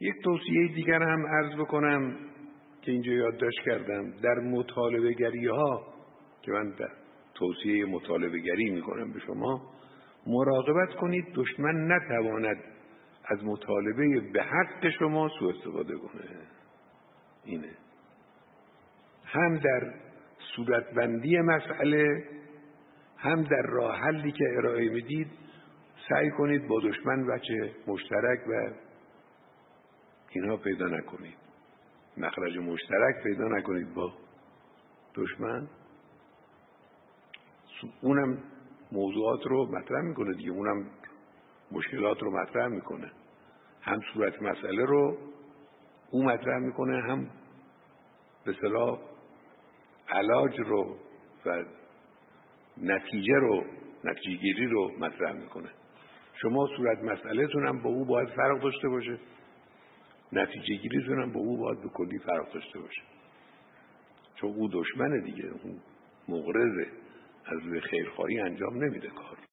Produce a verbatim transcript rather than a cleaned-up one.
یک توصیه دیگر هم عرض بکنم که اینجا یادداشت کردم. در مطالبه گری ها که من در توصیه مطالبه گری میکنم به شما، مراقبت کنید دشمن نتواند از مطالبه به حق شما سوء استفاده کنه. اینه. هم در صورتبندی مسئله، هم در راه حلی که ارائه میدید سعی کنید با دشمن وجه مشترک و اینها پیدا نکنید، مخرج مشترک پیدا نکنید با دشمن. اونم موضوعات رو مطرح میکنه دیگه، اونم مشکلات رو مطرح میکنه، هم صورت مسئله رو اون مطرح میکنه، هم به اصطلاح علاج رو و نتیجه رو نتیجه گیری رو مطرح میکنه. شما صورت مسئله تون هم با او باید فرق داشته باشه، نتیجه گیری تون هم با او باید به کلی فرق داشته باشه، چون او دشمنه دیگه، اون مغرضه، از روی خیرخواهی انجام نمیده کار.